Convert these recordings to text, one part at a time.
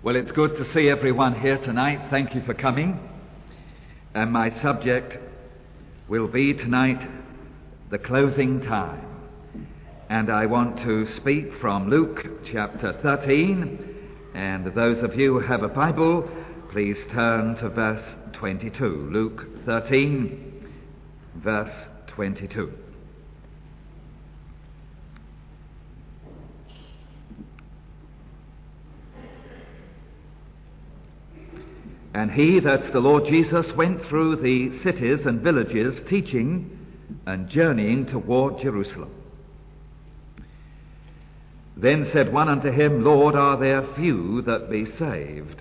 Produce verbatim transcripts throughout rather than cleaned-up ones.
Well, it's good to see everyone here tonight. Thank you for coming. And my subject will be tonight the closing time. And I want to speak from Luke chapter thirteen. And those of you who have a Bible, please turn to verse twenty-two. Luke thirteen, verse twenty-two. And he, that's the Lord Jesus, went through the cities and villages, teaching and journeying toward Jerusalem. Then said one unto him, Lord, are there few that be saved?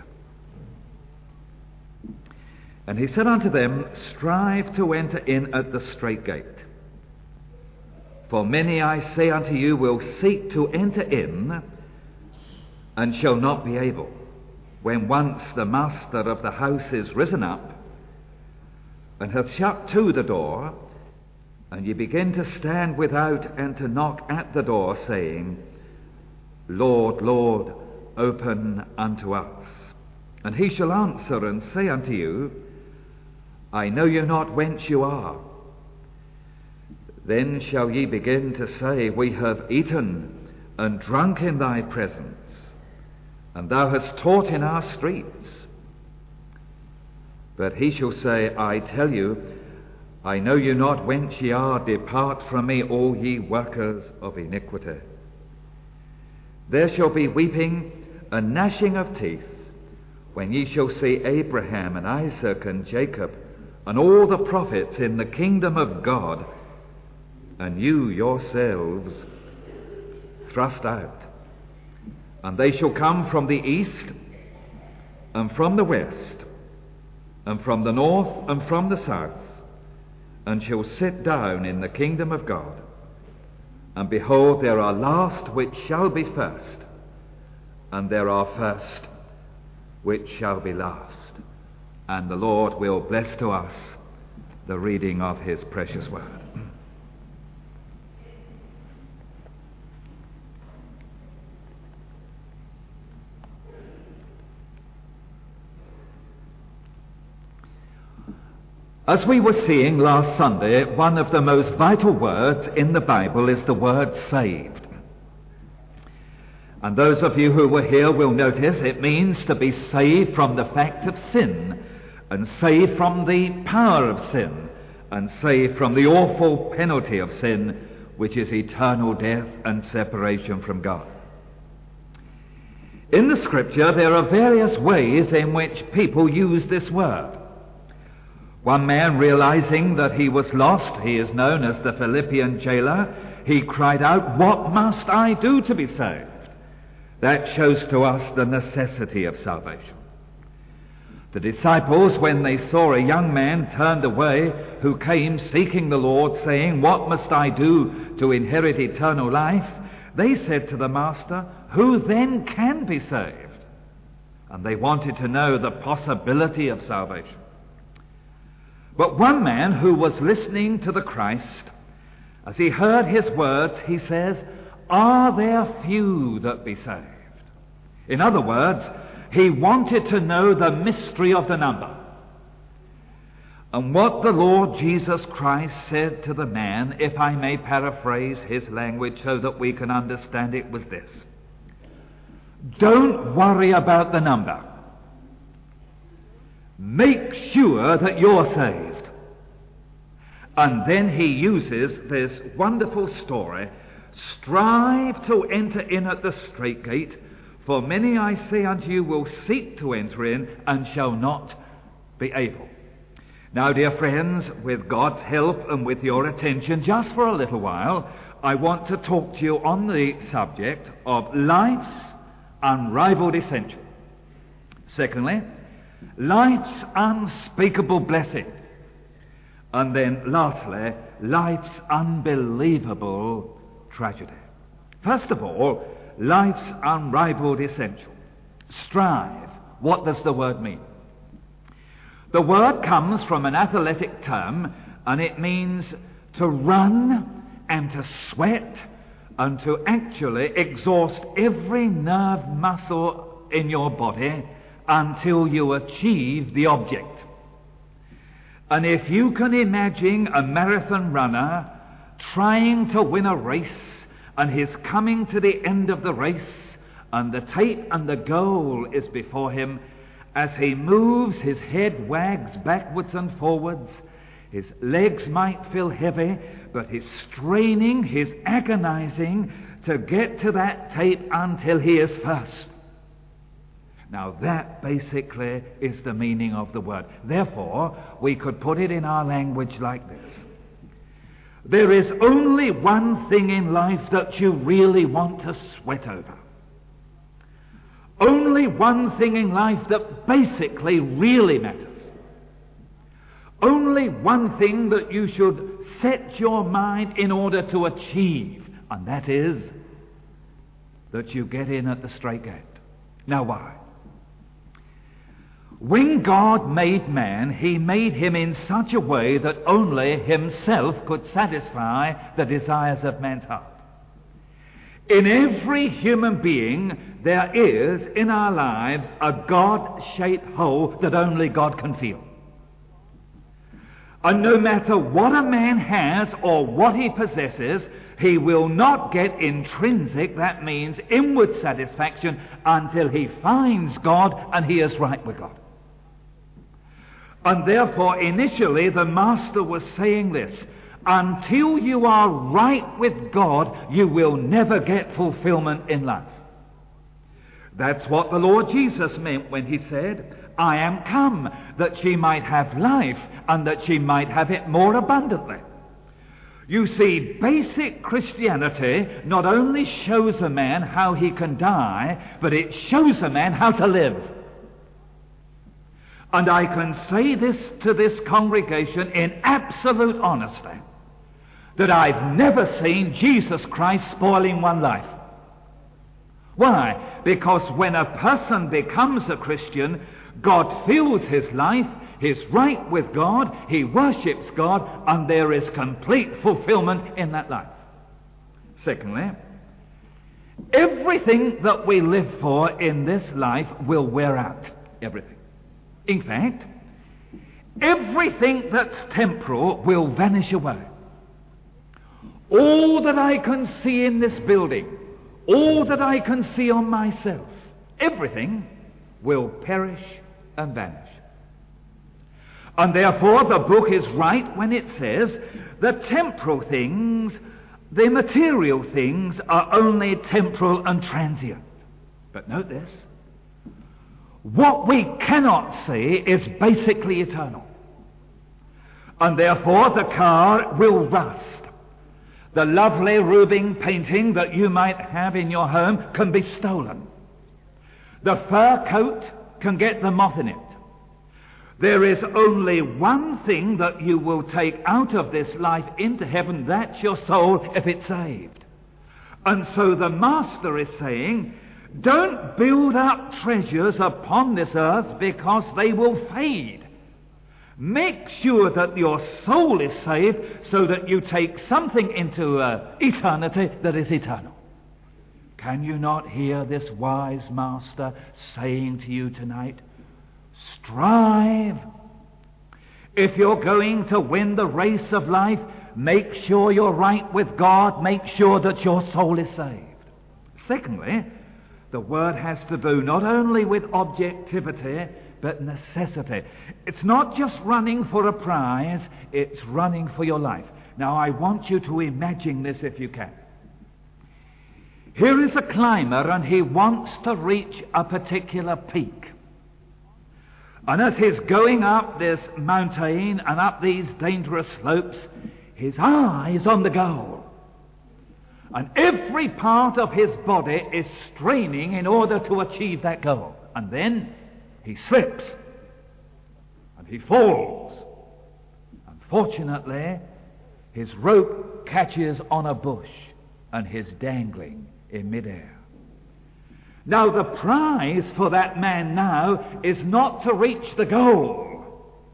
And he said unto them, Strive to enter in at the strait gate. For many, I say unto you, will seek to enter in, and shall not be able. When once the master of the house is risen up, and hath shut to the door, and ye begin to stand without and to knock at the door, saying, Lord, Lord, open unto us. And he shall answer and say unto you, I know you not whence you are. Then shall ye begin to say, We have eaten and drunk in thy presence, and thou hast taught in our streets. But he shall say, I tell you, I know you not whence ye are. Depart from me, all ye workers of iniquity. There shall be weeping and gnashing of teeth, when ye shall see Abraham and Isaac and Jacob and all the prophets in the kingdom of God, and you yourselves thrust out. And they shall come from the east, and from the west, and from the north, and from the south, and shall sit down in the kingdom of God. And behold, there are last which shall be first, and there are first which shall be last. And the Lord will bless to us the reading of his precious word. As we were seeing last Sunday, one of the most vital words in the Bible is the word saved. And those of you who were here will notice it means to be saved from the fact of sin, and saved from the power of sin, and saved from the awful penalty of sin, which is eternal death and separation from God. In the Scripture, there are various ways in which people use this word. One man, realizing that he was lost, he is known as the Philippian jailer, he cried out, What must I do to be saved? That shows to us the necessity of salvation. The disciples, when they saw a young man turned away who came seeking the Lord, saying, What must I do to inherit eternal life? They said to the Master, Who then can be saved? And they wanted to know the possibility of salvation. But one man who was listening to the Christ, as he heard his words, he says, Are there few that be saved? In other words, he wanted to know the mystery of the number. And what the Lord Jesus Christ said to the man, if I may paraphrase his language so that we can understand it, was this: Don't worry about the number. Make sure that you're saved. And then he uses this wonderful story. Strive to enter in at the strait gate, for many, I say unto you, will seek to enter in, and shall not be able. Now, dear friends, with God's help and with your attention, just for a little while, I want to talk to you on the subject of life's unrivaled essential. Secondly, life's unspeakable blessing. And then lastly, life's unbelievable tragedy. First of all, life's unrivaled essential. Strive. What does the word mean? The word comes from an athletic term, and it means to run and to sweat and to actually exhaust every nerve muscle in your body until you achieve the object. And if you can imagine a marathon runner trying to win a race, and he's coming to the end of the race, and the tape and the goal is before him, as he moves, his head wags backwards and forwards, his legs might feel heavy, but he's straining, he's agonizing to get to that tape until he is first. Now that basically is the meaning of the word. Therefore, we could put it in our language like this. There is only one thing in life that you really want to sweat over. Only one thing in life that basically really matters. Only one thing that you should set your mind in order to achieve, and that is that you get in at the straight gate. Now why? When God made man, he made him in such a way that only himself could satisfy the desires of man's heart. In every human being, there is in our lives a God-shaped hole that only God can fill. And no matter what a man has or what he possesses, he will not get intrinsic, that means inward satisfaction, until he finds God and he is right with God. And therefore, initially, the Master was saying this: until you are right with God, you will never get fulfillment in life. That's what the Lord Jesus meant when he said, I am come that ye might have life, and that ye might have it more abundantly. You see, basic Christianity not only shows a man how he can die, but it shows a man how to live. And I can say this to this congregation in absolute honesty, that I've never seen Jesus Christ spoiling one life. Why? Because when a person becomes a Christian, God fills his life, he's right with God, he worships God, and there is complete fulfillment in that life. Secondly, everything that we live for in this life will wear out. Everything. In fact, everything that's temporal will vanish away. All that I can see in this building, all that I can see on myself, everything will perish and vanish. And therefore the book is right when it says the temporal things, the material things, are only temporal and transient. But note this: what we cannot see is basically eternal. And therefore the car will rust. The lovely Rubin painting that you might have in your home can be stolen. The fur coat can get the moth in it. There is only one thing that you will take out of this life into heaven, that's your soul, if it's saved. And so the Master is saying, don't build up treasures upon this earth, because they will fade. Make sure that your soul is saved, so that you take something into uh, eternity that is eternal. Can you not hear this wise Master saying to you tonight, strive. If you're going to win the race of life, make sure you're right with God, make sure that your soul is saved. Secondly, the word has to do not only with objectivity, but necessity. It's not just running for a prize, it's running for your life. Now I want you to imagine this if you can. Here is a climber, and he wants to reach a particular peak. And as he's going up this mountain and up these dangerous slopes, his eye is on the goal. And every part of his body is straining in order to achieve that goal. And then he slips and he falls. Unfortunately, his rope catches on a bush and he's dangling in midair. Now the prize for that man now is not to reach the goal,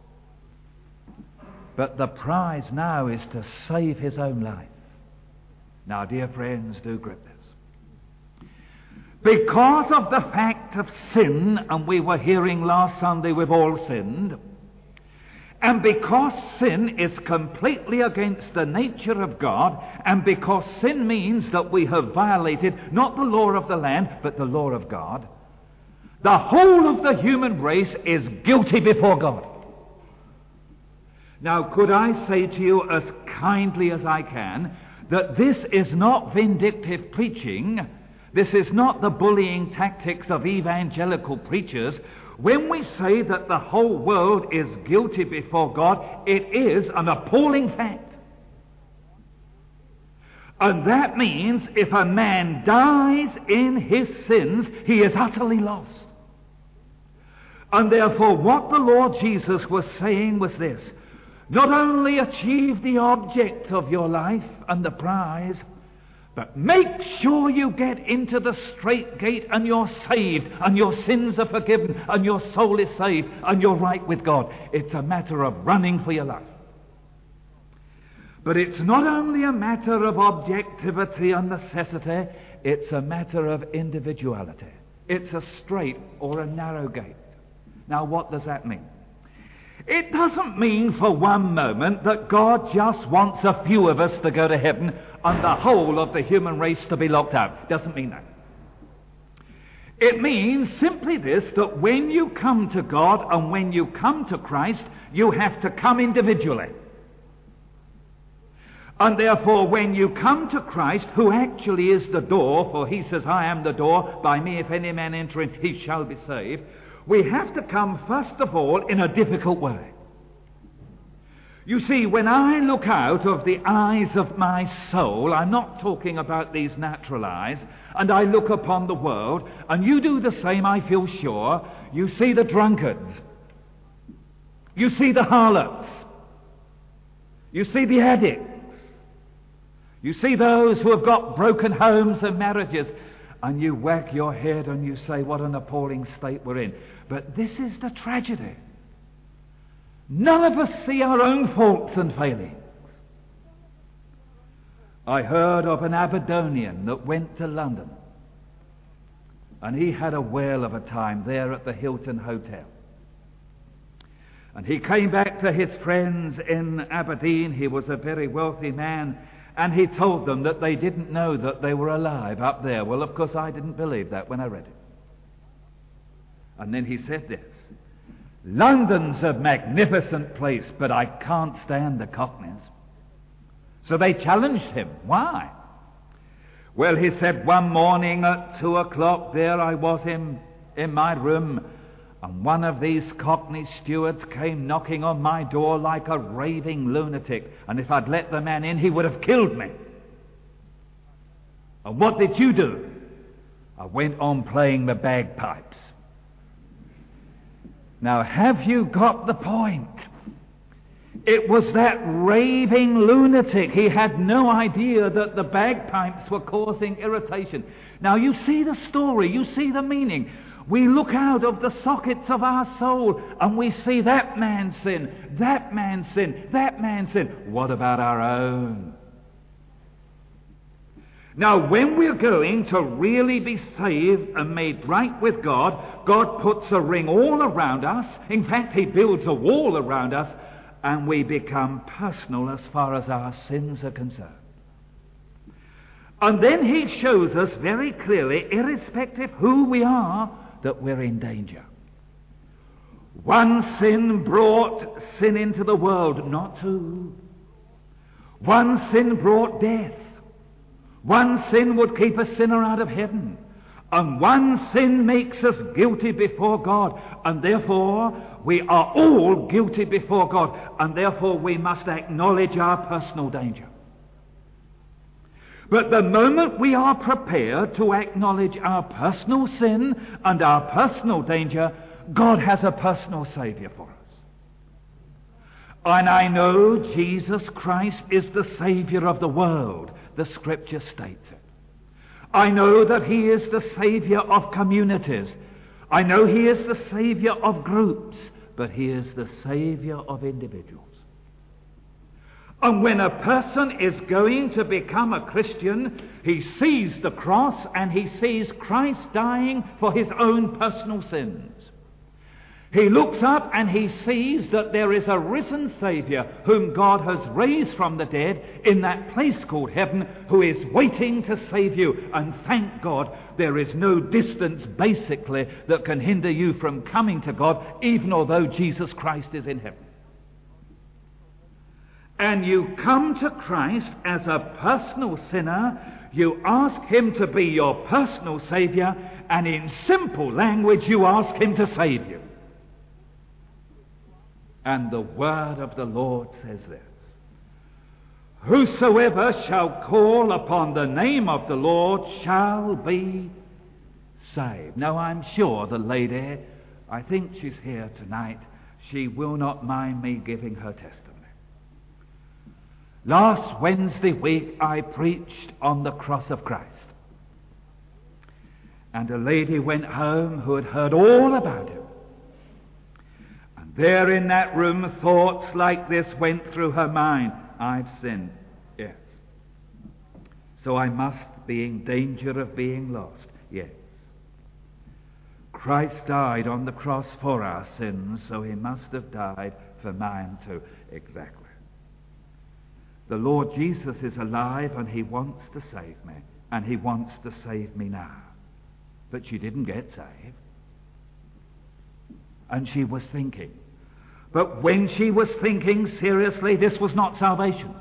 but the prize now is to save his own life. Now, dear friends, do grip this. Because of the fact of sin, and we were hearing last Sunday we've all sinned, and because sin is completely against the nature of God, and because sin means that we have violated not the law of the land, but the law of God, the whole of the human race is guilty before God. Now, could I say to you as kindly as I can that this is not vindictive preaching, this is not the bullying tactics of evangelical preachers. When we say that the whole world is guilty before God, it is an appalling fact. And that means if a man dies in his sins, he is utterly lost. And therefore what the Lord Jesus was saying was this: not only achieve the object of your life and the prize, but make sure you get into the straight gate and you're saved and your sins are forgiven and your soul is saved and you're right with God. It's a matter of running for your life. But it's not only a matter of objectivity and necessity, it's a matter of individuality. It's a straight or a narrow gate. Now, what does that mean? It doesn't mean for one moment that God just wants a few of us to go to heaven and the whole of the human race to be locked out. It doesn't mean that. It means simply this, that when you come to God and when you come to Christ, you have to come individually. And therefore, when you come to Christ, who actually is the door, for he says, I am the door, by me if any man enter in, he shall be saved, we have to come first of all in a difficult way. You see, when I look out of the eyes of my soul, I'm not talking about these natural eyes, and I look upon the world, and you do the same, I feel sure, you see the drunkards, you see the harlots, you see the addicts, you see those who have got broken homes and marriages, and you whack your head and you say, what an appalling state we're in. But this is the tragedy. None of us see our own faults and failings. I heard of an Aberdonian that went to London, and he had a whale of a time there at the Hilton Hotel. And he came back to his friends in Aberdeen. He was a very wealthy man, and he told them that they didn't know that they were alive up there. Well, of course, I didn't believe that when I read it. And then he said this: London's a magnificent place, but I can't stand the Cockneys. So they challenged him. Why? Well, he said, one morning at two o'clock, there I was in, in my room, and one of these Cockney stewards came knocking on my door like a raving lunatic, and if I'd let the man in, he would have killed me. And what did you do? I went on playing the bagpipes. Now, have you got the point? It was that raving lunatic. He had no idea that the bagpipes were causing irritation. Now, you see the story, you see the meaning. We look out of the sockets of our soul and we see that man's sin, that man's sin, that man's sin. What about our own? Now, when we're going to really be saved and made right with God, God puts a ring all around us. In fact, he builds a wall around us, and we become personal as far as our sins are concerned. And then he shows us very clearly, irrespective who we are, that we're in danger. One sin brought sin into the world, not two. One sin brought death. One sin would keep a sinner out of heaven. And one sin makes us guilty before God. And therefore, we are all guilty before God. And therefore, we must acknowledge our personal danger. But the moment we are prepared to acknowledge our personal sin and our personal danger, God has a personal Savior for us. And I know Jesus Christ is the Savior of the world. The Scripture states it. I know that he is the Savior of communities. I know he is the Savior of groups, but he is the Savior of individuals. And when a person is going to become a Christian, he sees the cross and he sees Christ dying for his own personal sins. He looks up and he sees that there is a risen Saviour whom God has raised from the dead in that place called heaven, who is waiting to save you. And thank God, there is no distance basically that can hinder you from coming to God, even although Jesus Christ is in heaven. And you come to Christ as a personal sinner, you ask him to be your personal Saviour, and in simple language you ask him to save you. And the word of the Lord says this: whosoever shall call upon the name of the Lord shall be saved. Now, I'm sure the lady, I think she's here tonight, she will not mind me giving her testimony. Last Wednesday week I preached on the cross of Christ. And a lady went home who had heard all about it. There in that room, thoughts like this went through her mind. I've sinned, yes. So I must be in danger of being lost, yes. Christ died on the cross for our sins, so he must have died for mine too. Exactly. The Lord Jesus is alive and he wants to save me, and he wants to save me now. But she didn't get saved. And she was thinking. But when she was thinking seriously, this was not salvation.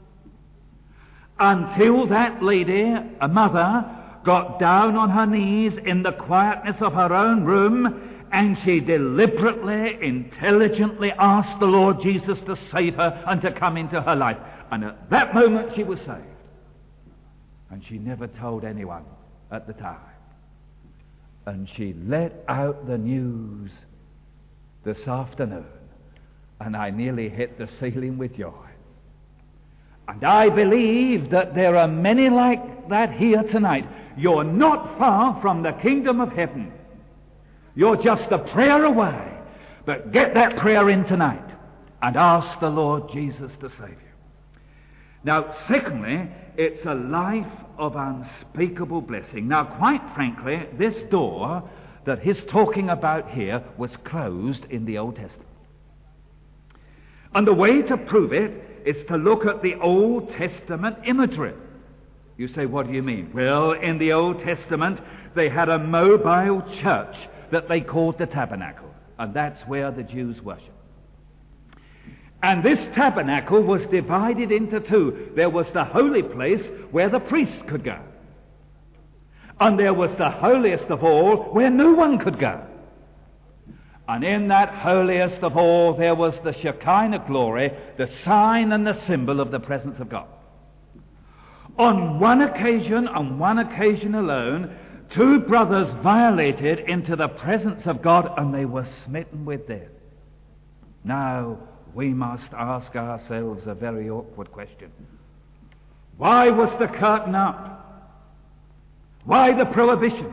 Until that lady, a mother, got down on her knees in the quietness of her own room, and she deliberately, intelligently asked the Lord Jesus to save her and to come into her life. And at that moment she was saved. And she never told anyone at the time. And she let out the news this afternoon, and I nearly hit the ceiling with joy. And I believe that there are many like that here tonight. You're not far from the kingdom of heaven. You're just a prayer away. But get that prayer in tonight and ask the Lord Jesus to save you. Now, secondly, it's a life of unspeakable blessing. Now, quite frankly, this door that he's talking about here was closed in the Old Testament. And the way to prove it is to look at the Old Testament imagery. You say, what do you mean? Well, in the Old Testament, they had a mobile church that they called the tabernacle, and that's where the Jews worshiped. And this tabernacle was divided into two. There was the holy place where the priests could go. And there was the holiest of all where no one could go. And in that holiest of all there was the Shekinah glory, the sign and the symbol of the presence of God. On one occasion, on one occasion alone, two brothers violated into the presence of God, and they were smitten with death. Now, we must ask ourselves a very awkward question. Why was the curtain up? Why the prohibition?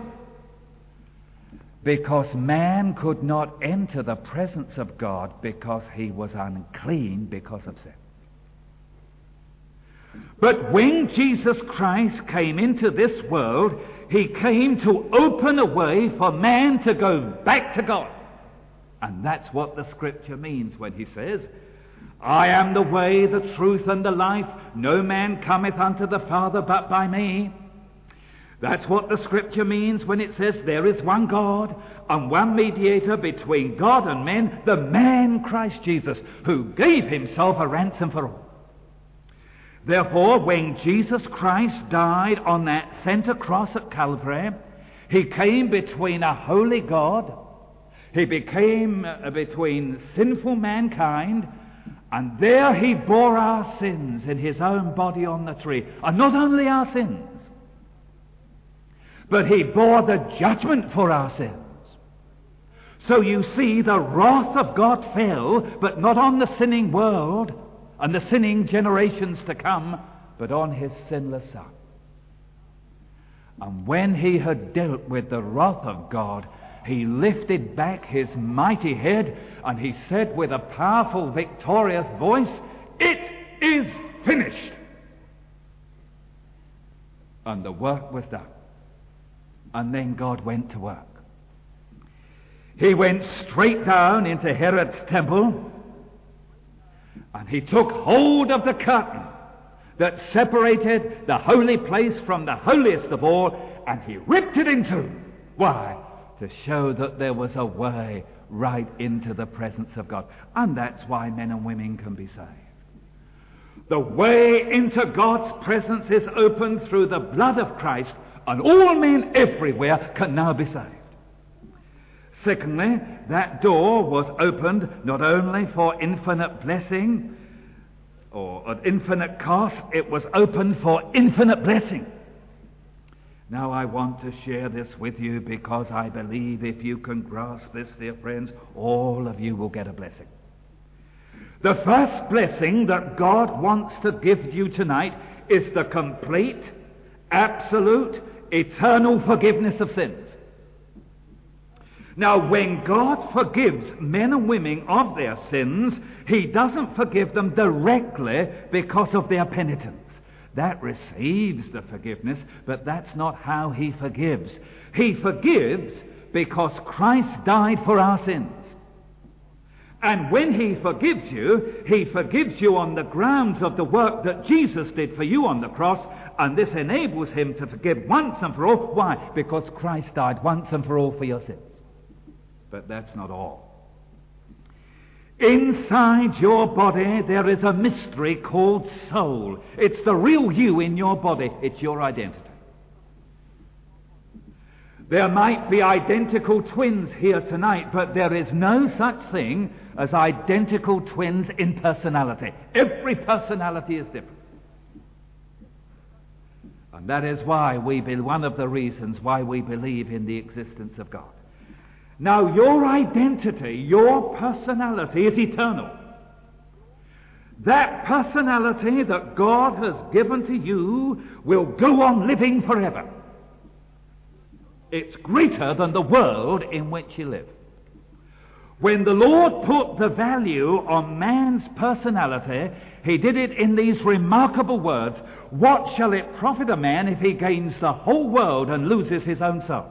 Because man could not enter the presence of God because he was unclean because of sin. But when Jesus Christ came into this world, he came to open a way for man to go back to God. And that's what the Scripture means when he says, I am the way, the truth, and the life. No man cometh unto the Father but by me. That's what the Scripture means when it says there is one God and one mediator between God and men, the man Christ Jesus, who gave himself a ransom for all. Therefore, when Jesus Christ died on that center cross at Calvary, he came between a holy God, he became uh, between sinful mankind, and there he bore our sins in his own body on the tree. And not only our sins, but he bore the judgment for our sins. So you see, the wrath of God fell, but not on the sinning world and the sinning generations to come, but on his sinless Son. And when he had dealt with the wrath of God, he lifted back his mighty head and he said with a powerful, victorious voice, It is finished. And the work was done. And then God went to work. He went straight down into Herod's temple, and he took hold of the curtain that separated the holy place from the holiest of all, and he ripped it in two. Why? To show that there was a way right into the presence of God. And that's why men and women can be saved. The way into God's presence is opened through the blood of Christ, and all men everywhere can now be saved. Secondly, that door was opened not only for infinite blessing or at infinite cost, it was opened for infinite blessing. Now I want to share this with you because I believe if you can grasp this, dear friends, all of you will get a blessing. The first blessing that God wants to give you tonight is the complete, absolute, eternal forgiveness of sins. Now, when God forgives men and women of their sins, he doesn't forgive them directly because of their penitence. That receives the forgiveness, but that's not how he forgives. He forgives because Christ died for our sins. And when he forgives you, he forgives you on the grounds of the work that Jesus did for you on the cross, and this enables him to forgive once and for all. Why? Because Christ died once and for all for your sins. But that's not all. Inside your body there is a mystery called soul. It's the real you in your body. It's your identity. There might be identical twins here tonight, but there is no such thing as identical twins in personality. Every personality is different. And that is why we be one of the reasons why we believe in the existence of God. Now, your identity, your personality is eternal. That personality that God has given to you will go on living forever. It's greater than the world in which you live. When the Lord put the value on man's personality, he did it in these remarkable words: "What shall it profit a man if he gains the whole world and loses his own soul?"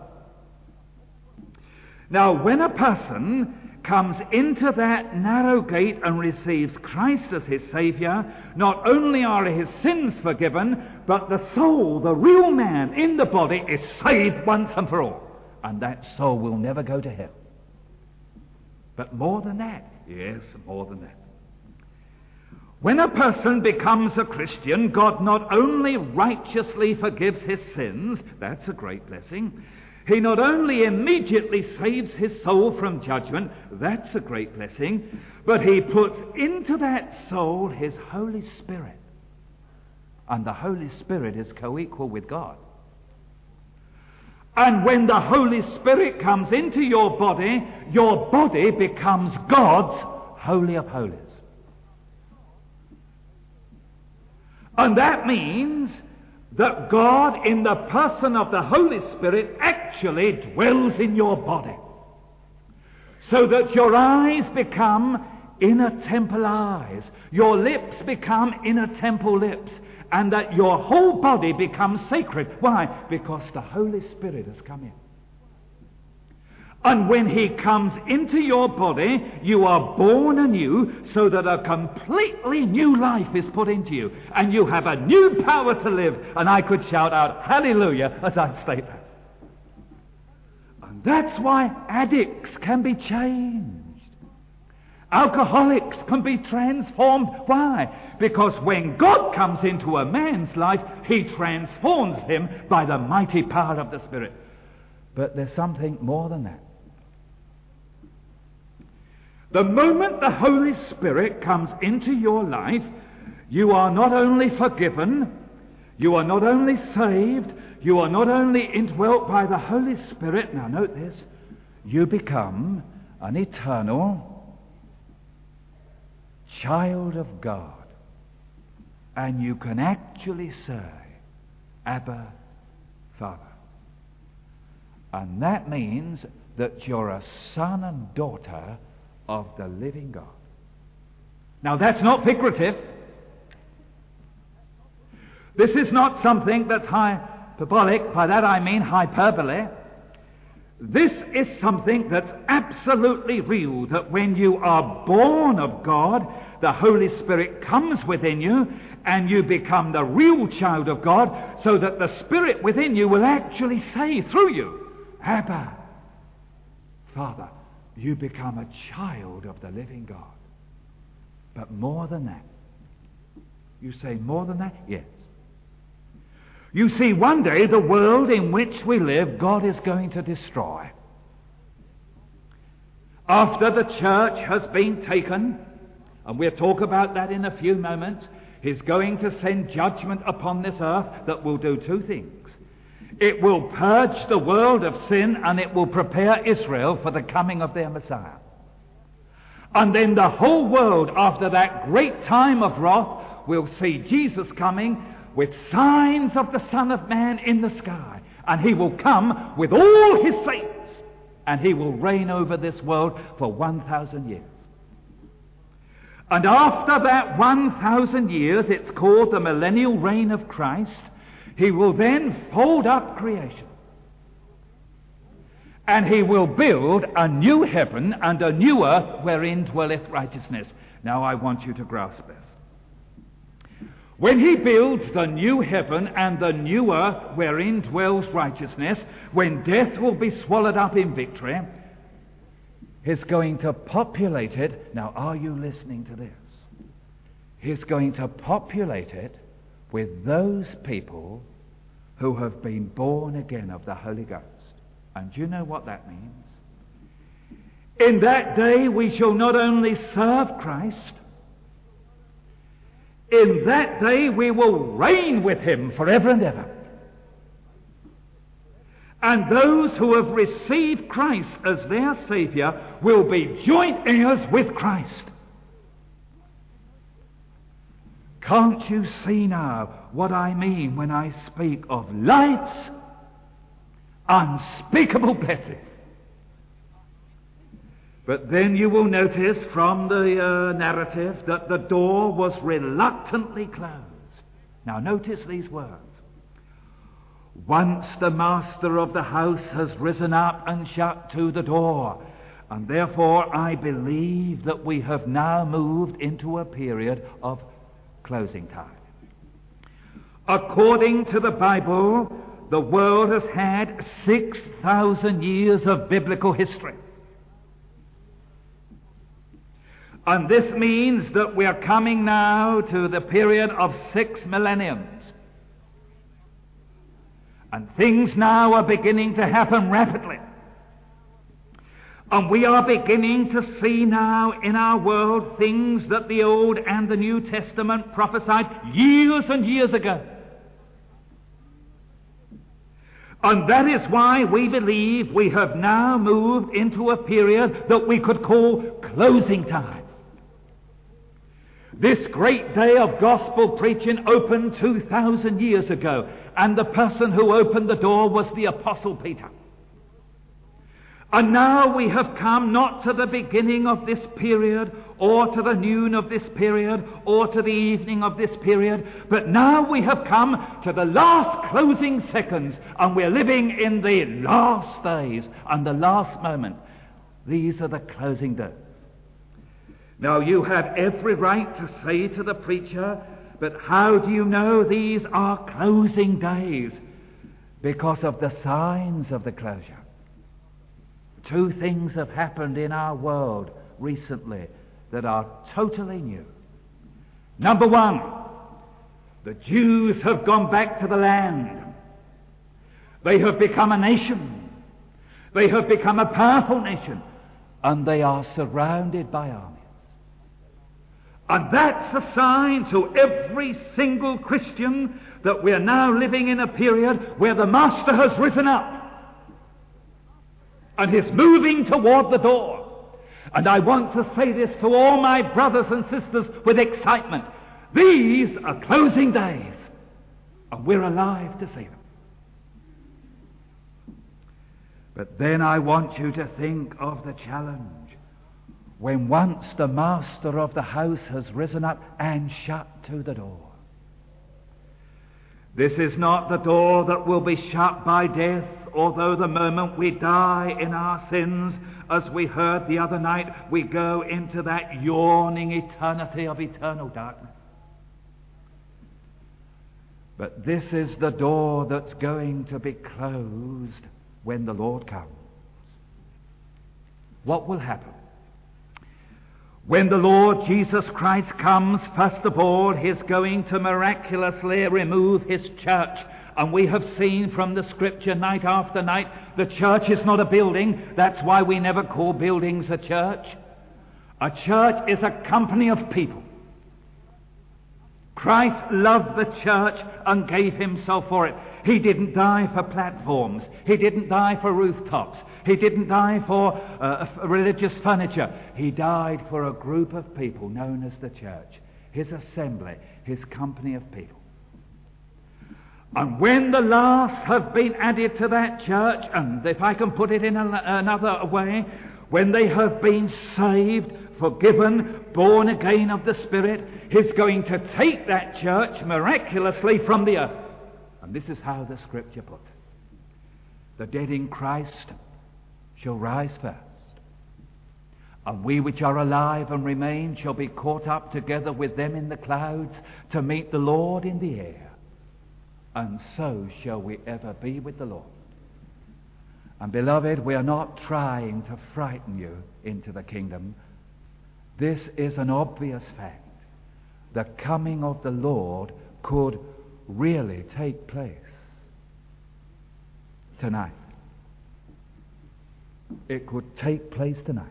Now, when a person comes into that narrow gate and receives Christ as his Saviour, not only are his sins forgiven, but the soul, the real man in the body, is saved once and for all. And that soul will never go to hell. But more than that, yes, more than that. When a person becomes a Christian, God not only righteously forgives his sins, that's a great blessing. He not only immediately saves his soul from judgment, that's a great blessing, but he puts into that soul his Holy Spirit. And the Holy Spirit is co-equal with God. And when the Holy Spirit comes into your body, your body becomes God's Holy of Holies. And that means that God, in the person of the Holy Spirit, actually dwells in your body. So that your eyes become inner temple eyes, your lips become inner temple lips, and that your whole body becomes sacred. Why? Because the Holy Spirit has come in. And when he comes into your body, you are born anew, so that a completely new life is put into you. And you have a new power to live. And I could shout out, hallelujah, as I state that. And that's why addicts can be changed. Alcoholics can be transformed. Why? Because when God comes into a man's life, he transforms him by the mighty power of the Spirit. But there's something more than that. The moment the Holy Spirit comes into your life, you are not only forgiven, you are not only saved, you are not only indwelt by the Holy Spirit. Now note this, you become an eternal child of God. And you can actually say, Abba, Father. And that means that you're a son and daughter of the living God. Now that's not figurative. This is not something that's hyperbolic. By that I mean hyperbole. This is something that's absolutely real, that when you are born of God, the Holy Spirit comes within you and you become the real child of God, so that the Spirit within you will actually say through you, Abba, Father. You become a child of the living God. But more than that. You say more than that? Yes. You see, one day the world in which we live, God is going to destroy. After the church has been taken, and we'll talk about that in a few moments, He's going to send judgment upon this earth that will do two things. It will purge the world of sin, and it will prepare Israel for the coming of their Messiah. And then the whole world, after that great time of wrath, will see Jesus coming with signs of the Son of Man in the sky. And He will come with all His saints, and He will reign over this world for one thousand years. And after that one thousand years, it's called the millennial reign of Christ, He will then fold up creation. And He will build a new heaven and a new earth wherein dwelleth righteousness. Now I want you to grasp this. When He builds the new heaven and the new earth wherein dwells righteousness, when death will be swallowed up in victory, He's going to populate it. Now are you listening to this? He's going to populate it with those people who have been born again of the Holy Ghost. And do you know what that means? In that day we shall not only serve Christ, in that day we will reign with Him forever and ever. And those who have received Christ as their Saviour will be joint heirs with Christ. Can't you see now what I mean when I speak of life's unspeakable blessing? But then you will notice from the uh, narrative that the door was reluctantly closed. Now notice these words. Once the master of the house has risen up and shut to the door, and therefore I believe that we have now moved into a period of closing time. According to the Bible, the world has had six thousand years of biblical history. And this means that we are coming now to the period of six millenniums. And things now are beginning to happen rapidly. And we are beginning to see now in our world things that the Old and the New Testament prophesied years and years ago. And that is why we believe we have now moved into a period that we could call closing time. This great day of gospel preaching opened two thousand years ago, and the person who opened the door was the Apostle Peter. And now we have come not to the beginning of this period, or to the noon of this period, or to the evening of this period, but now we have come to the last closing seconds, and we're living in the last days and the last moment. These are the closing days. Now you have every right to say to the preacher, but how do you know these are closing days? Because of the signs of the closure. Two things have happened in our world recently that are totally new. Number one, the Jews have gone back to the land. They have become a nation. They have become a powerful nation. And they are surrounded by armies. And that's a sign to every single Christian that we are now living in a period where the Master has risen up and is moving toward the door. And I want to say this to all my brothers and sisters with excitement. These are closing days, and we're alive to see them. But then I want you to think of the challenge. When once the master of the house has risen up and shut to the door. This is not the door that will be shut by death, although the moment we die in our sins, as we heard the other night, we go into that yawning eternity of eternal darkness. But this is the door that's going to be closed when the Lord comes. What will happen? When the Lord Jesus Christ comes, first of all, He's going to miraculously remove His church. And we have seen from the Scripture night after night, the church is not a building. That's why we never call buildings a church. A church is a company of people. Christ loved the church and gave Himself for it. He didn't die for platforms. He didn't die for rooftops. He didn't die for uh, religious furniture. He died for a group of people known as the church. His assembly, His company of people. And when the last have been added to that church, and if I can put it in a, another way, when they have been saved, forgiven, born again of the Spirit, He's going to take that church miraculously from the earth. And this is how the Scripture puts it. The dead in Christ shall rise first, and we which are alive and remain shall be caught up together with them in the clouds to meet the Lord in the air. And so shall we ever be with the Lord. And beloved, we are not trying to frighten you into the kingdom. This is an obvious fact. The coming of the Lord could really take place tonight. It could take place tonight.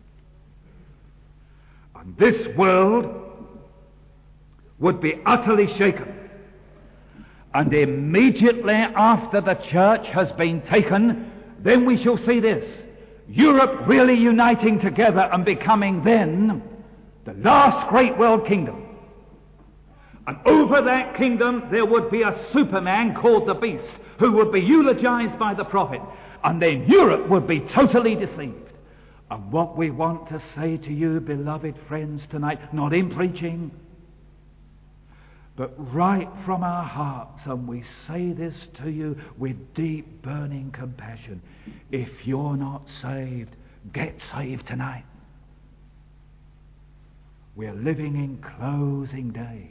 And this world would be utterly shaken. And immediately after the church has been taken, then we shall see this. Europe really uniting together and becoming then the last great world kingdom. And over that kingdom there would be a Superman called the Beast, who would be eulogized by the prophet. And then Europe would be totally deceived. And what we want to say to you, beloved friends, tonight, not in preaching, but right from our hearts, and we say this to you with deep burning compassion. If you're not saved, get saved tonight. We're living in closing days.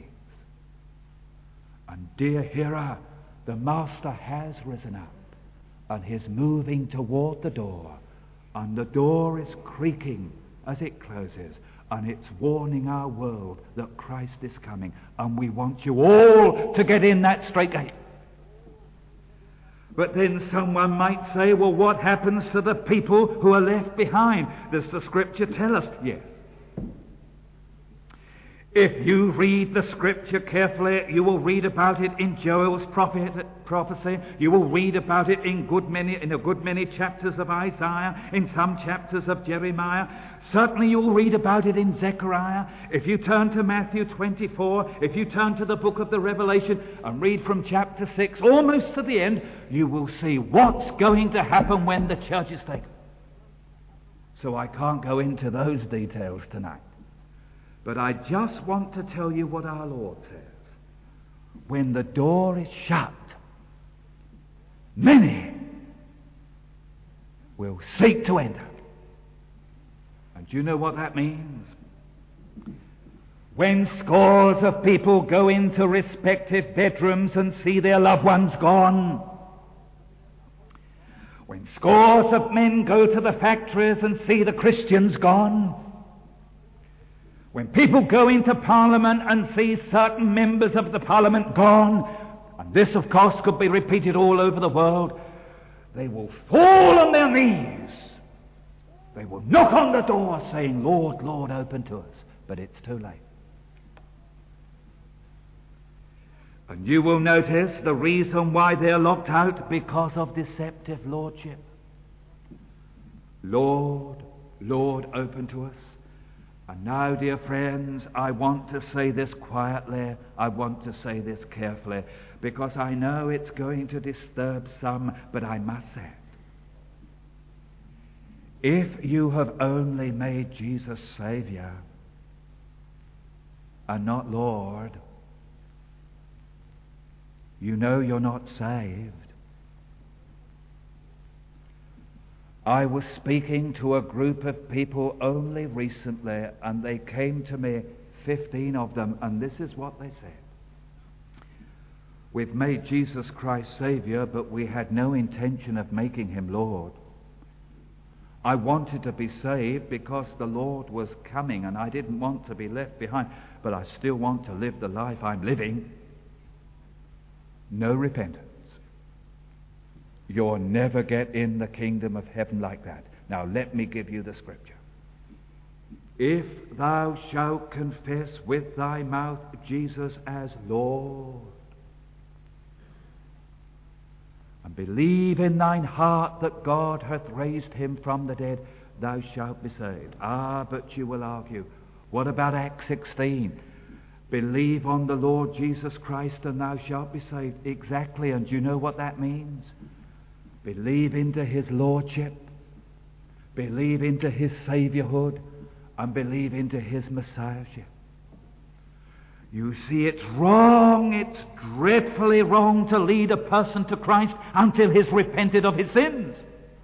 And dear hearer, the Master has risen up and He's moving toward the door. And the door is creaking as it closes. And it's warning our world that Christ is coming. And we want you all to get in that straight gate. But then someone might say, well, what happens to the people who are left behind? Does the Scripture tell us? Yes. If you read the Scripture carefully, you will read about it in Joel's prophet, prophecy. You will read about it in good many, in a good many chapters of Isaiah, in some chapters of Jeremiah. Certainly you will read about it in Zechariah. If you turn to Matthew twenty-four, if you turn to the book of the Revelation and read from chapter six, almost to the end, you will see what's going to happen when the church is taken. So I can't go into those details tonight. But I just want to tell you what our Lord says. When the door is shut, many will seek to enter. And do you know what that means? When scores of people go into respective bedrooms and see their loved ones gone, when scores of men go to the factories and see the Christians gone, when people go into Parliament and see certain members of the Parliament gone, and this of course could be repeated all over the world, they will fall on their knees. They will knock on the door saying, Lord, Lord, open to us. But it's too late. And you will notice the reason why they're locked out, because of deceptive lordship. Lord, Lord, open to us. And now, dear friends, I want to say this quietly, I want to say this carefully, because I know it's going to disturb some, but I must say it. If you have only made Jesus Saviour and not Lord, You know you're not saved. I was speaking to a group of people only recently, and they came to me, fifteen of them, and this is what they said. We've made Jesus Christ Saviour, but we had no intention of making him Lord. I wanted to be saved because the Lord was coming, and I didn't want to be left behind, but I still want to live the life I'm living. No repentance. You'll never get in the kingdom of heaven like that. Now let me give you the scripture. If thou shalt confess with thy mouth Jesus as Lord, and believe in thine heart that God hath raised him from the dead, thou shalt be saved. Ah, but you will argue, what about Acts sixteen? Believe on the Lord Jesus Christ and thou shalt be saved. Exactly, and you know what that means? Believe into his lordship, believe into his saviourhood, and believe into his messiahship. You see, it's wrong, it's dreadfully wrong to lead a person to Christ until he's repented of his sins.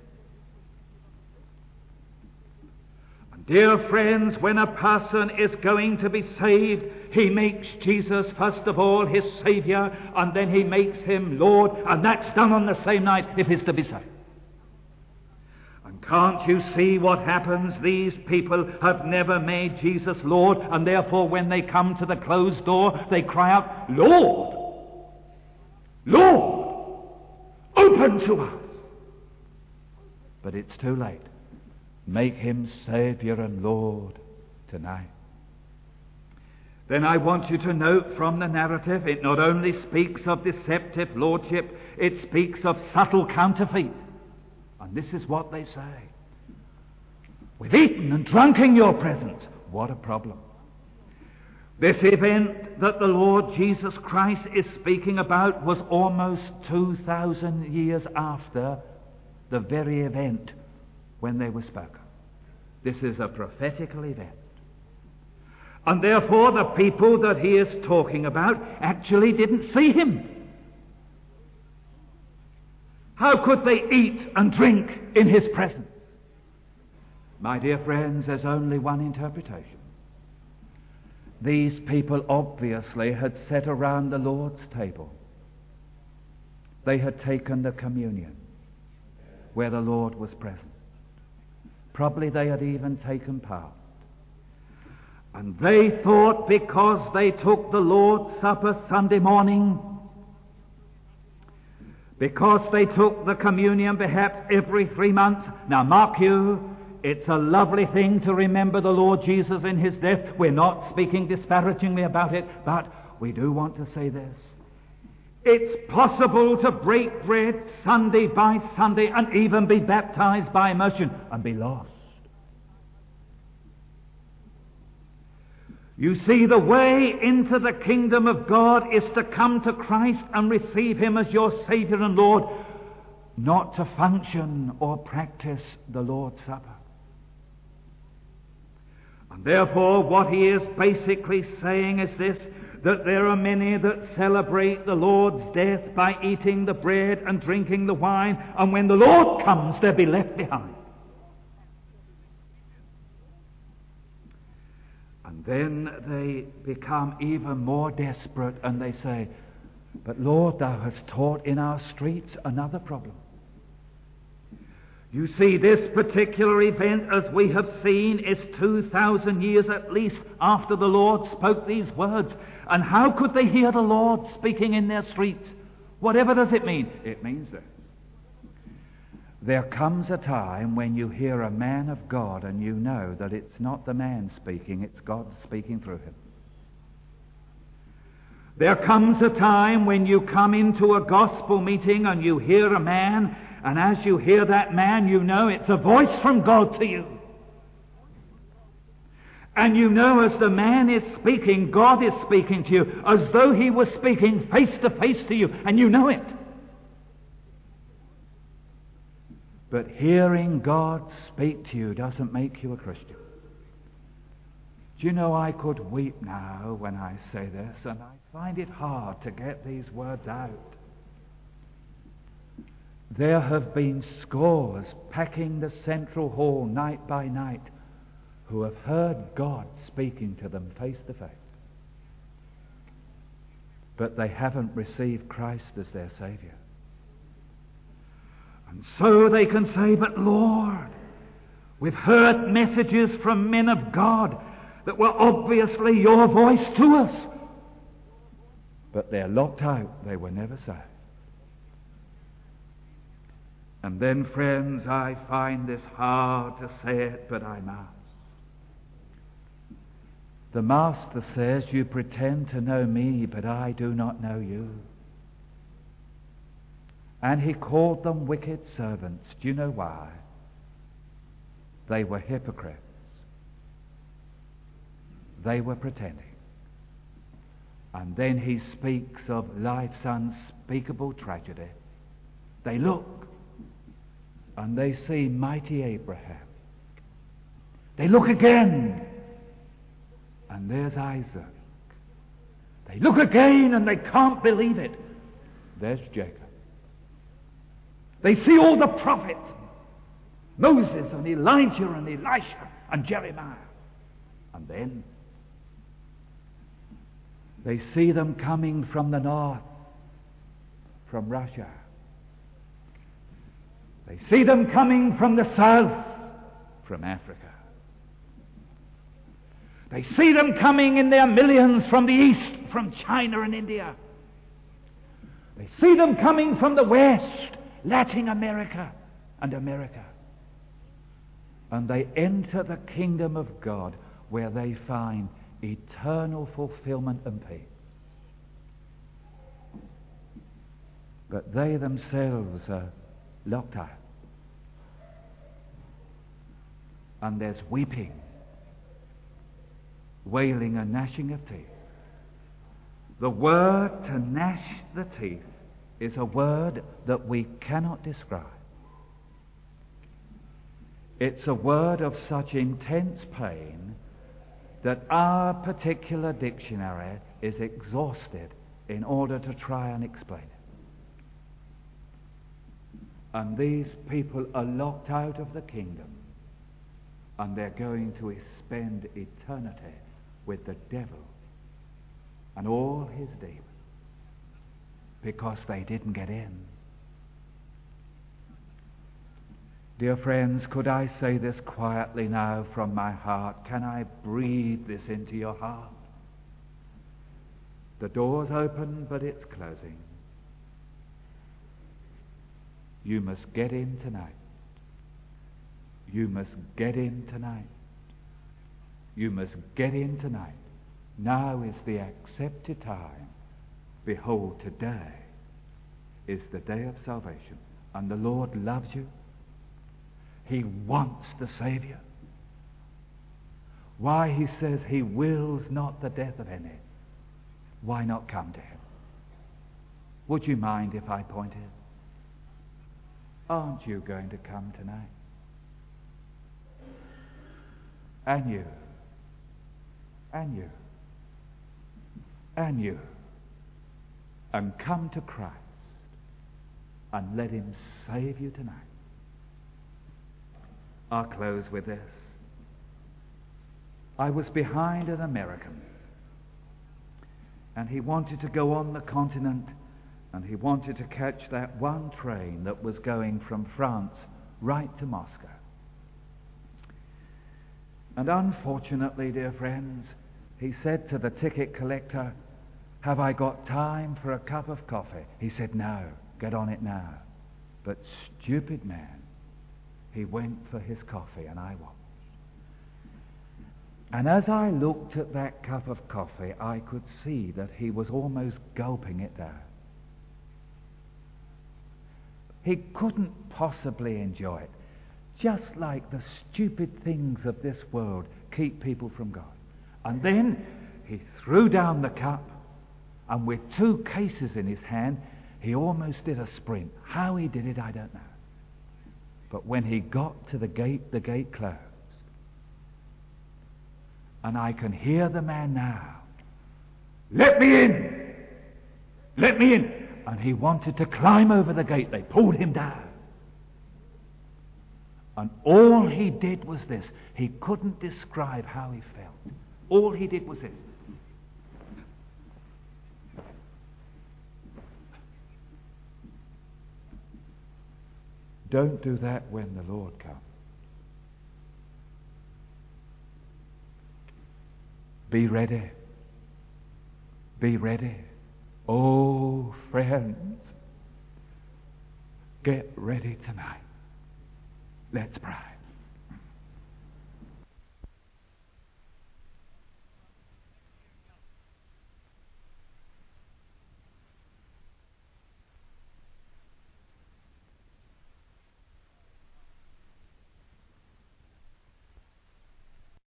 And dear friends, when a person is going to be saved, he makes Jesus first of all his Saviour, and then he makes him Lord, and that's done on the same night if he's to be saved. And can't you see what happens? These people have never made Jesus Lord, and therefore when they come to the closed door, they cry out, Lord! Lord! Open to us! But it's too late. Make him Saviour and Lord tonight. Then I want you to note from the narrative, it not only speaks of deceptive lordship, it speaks of subtle counterfeit. And this is what they say. We've eaten and drunk in your presence. What a problem. This event that the Lord Jesus Christ is speaking about was almost two thousand years after the very event when they were spoken. This is a prophetical event. And therefore the people that he is talking about actually didn't see him. How could they eat and drink in his presence? My dear friends, there's only one interpretation. These people obviously had sat around the Lord's table. They had taken the communion where the Lord was present. Probably they had even taken part. And they thought because they took the Lord's Supper Sunday morning, because they took the communion perhaps every three months. Now mark you, it's a lovely thing to remember the Lord Jesus in his death. We're not speaking disparagingly about it, but we do want to say this. It's possible to break bread Sunday by Sunday and even be baptized by immersion and be lost. You see, the way into the kingdom of God is to come to Christ and receive him as your Saviour and Lord, not to function or practice the Lord's Supper. And therefore what he is basically saying is this, that there are many that celebrate the Lord's death by eating the bread and drinking the wine, and when the Lord comes they'll be left behind. And then they become even more desperate and they say, but Lord, thou hast taught in our streets. Another problem. You see, this particular event, as we have seen, is two thousand years at least after the Lord spoke these words. And how could they hear the Lord speaking in their streets? Whatever does it mean? It means this. There comes a time when you hear a man of God and you know that it's not the man speaking, it's God speaking through him. There comes a time when you come into a gospel meeting and you hear a man, and as you hear that man, you know it's a voice from God to you. And you know as the man is speaking, God is speaking to you, as though he was speaking face to face to you, and you know it. But hearing God speak to you doesn't make you a Christian. Do you know, I could weep now when I say this, and I find it hard to get these words out. There have been scores packing the central hall night by night who have heard God speaking to them face to face. But they haven't received Christ as their Saviour. And so they can say, but Lord, we've heard messages from men of God that were obviously your voice to us. But they're locked out. They were never saved. And then, friends, I find this hard to say it, but I must. The Master says, you pretend to know me, but I do not know you. And he called them wicked servants. Do you know why? They were hypocrites. They were pretending. And then he speaks of life's unspeakable tragedy. They look and they see mighty Abraham. They look again and there's Isaac. They look again and they can't believe it. There's Jacob. They see all the prophets, Moses and Elijah and Elisha and Jeremiah. And then they see them coming from the north, from Russia. They see them coming from the south, from Africa. They see them coming in their millions from the east, from China and India. They see them coming from the west, Latin America and America. And they enter the kingdom of God where they find eternal fulfillment and peace. But they themselves are locked out. And there's weeping, wailing and gnashing of teeth. The word to gnash the teeth is a word that we cannot describe. It's a word of such intense pain that our particular dictionary is exhausted in order to try and explain it. And these people are locked out of the kingdom, and they're going to spend eternity with the devil and all his demons because they didn't get in. Dear friends, could I say this quietly now from my heart? Can I breathe this into your heart? The door's open, but it's closing. You must get in tonight. You must get in tonight. You must get in tonight. Now is the accepted time. Behold, today is the day of salvation. And the Lord loves you. He wants to save you. Why, he says he wills not the death of any. Why not come to him? Would you mind if I pointed? Aren't you going to come tonight? And you, and you, and you, and come to Christ and let him save you tonight. I'll close with this. I was behind an American, and he wanted to go on the continent, and he wanted to catch that one train that was going from France right to Moscow. And unfortunately, dear friends, he said to the ticket collector, "Have I got time for a cup of coffee?" He said, "No, get on it now." But stupid man, he went for his coffee, and I watched. And as I looked at that cup of coffee, I could see that he was almost gulping it down. He couldn't possibly enjoy it. Just like the stupid things of this world keep people from God. And then he threw down the cup, and with two cases in his hand, he almost did a sprint. How he did it, I don't know. But when he got to the gate, the gate closed. And I can hear the man now. Let me in! Let me in! And he wanted to climb over the gate. They pulled him down. And all he did was this. He couldn't describe how he felt. All he did was this. Don't do that when the Lord comes. Be ready. Be ready. Oh, friends, get ready tonight. Let's pray.